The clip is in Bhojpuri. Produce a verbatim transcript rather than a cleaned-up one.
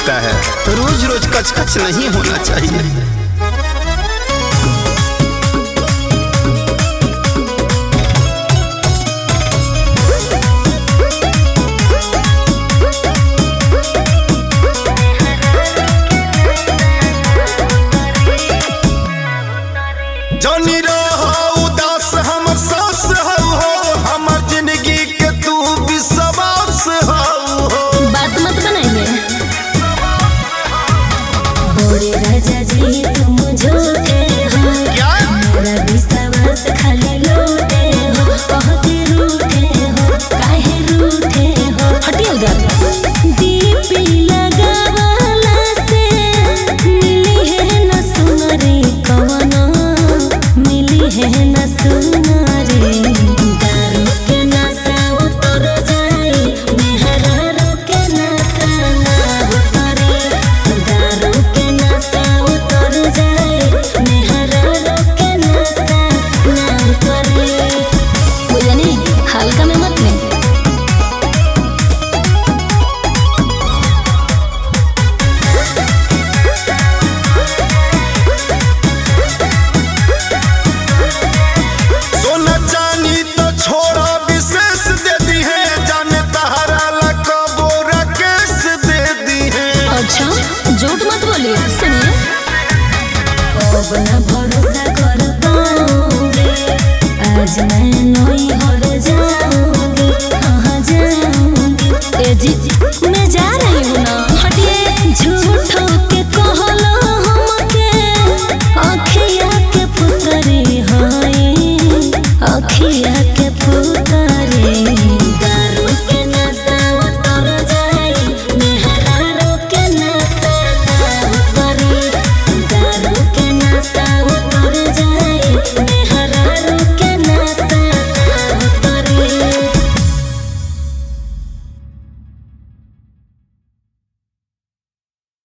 लगता है, रोज रोज कचकच नहीं होना चाहिए। जानी रहो उदास हमर सास हो, हमर जिंदगी के तू विश्वास हो। बात मत बनाइए बोरे राजा जी, तुम झूठे हो। क्या मेरा विश्वास खाली लूटे हो, बहुत रूठे हो, काहे रूठे हो। हटिए उधर। दीपी लगावाला से मिली है न सुनरी कवनो, मिली है न सुनरी। दारू के नशा उतर जाई, मेहरारू के नशा ना उतरी। दारू के नशा उतर जाई, मेहरारू के नशा ना उतरी। बुझनी हल्का में मत ले। सोना चांदी तो छोड़ा विशेष दे दी है, जाने तहरा लगा बोरा केस दे दी है। अच्छा झूठ मत बोलिए। सुनिए अब न भरोसा कर पाऊंगी, आज मैं नई हो